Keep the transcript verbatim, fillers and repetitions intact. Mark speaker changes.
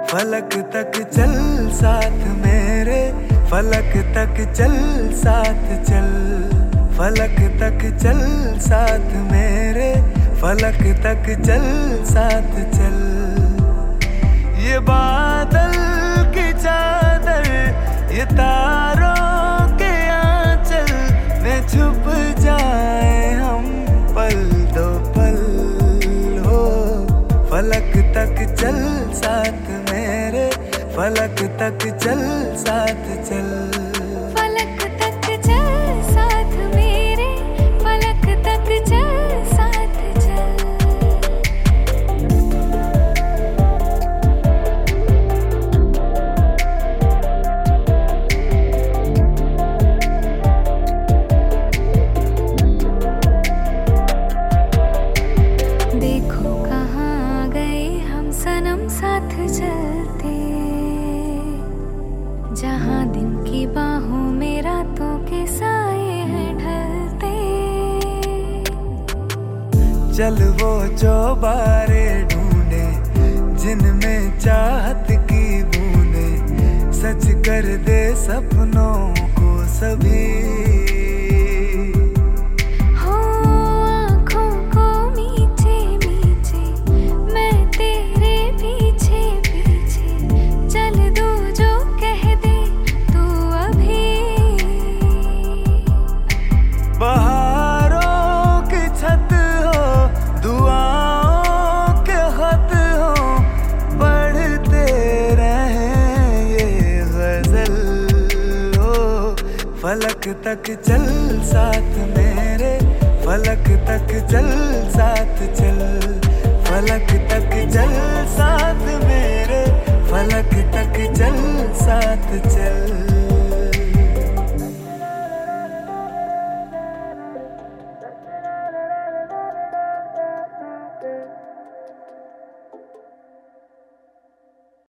Speaker 1: फलक तक चल साथ मेरे, फलक तक चल साथ चल, फलक तक चल साथ मेरे, फलक तक चल साथ चल। ये बादल की चादर, ये तारों के आंचल में छुप जाए हम पल दो पल हो। फलक तक चल साथ मेरे, फलक तक चल साथ चल।
Speaker 2: फलक तक चल साथ मेरे, फलक तक चल साथ चल। देखो कहाँ गए हम सनम साथ चलते, जहाँ दिन की बाहों में रातों के साए हैं ढलते।
Speaker 1: चल वो चौबारे ढूंढे जिनमें चाहत की बूंदे, सच कर दे सपनों को सभी। फलक तक चल साथ मेरे, फलक तक चल साथ चल, फलक तक चल साथ मेरे, फलक तक चल साथ चल।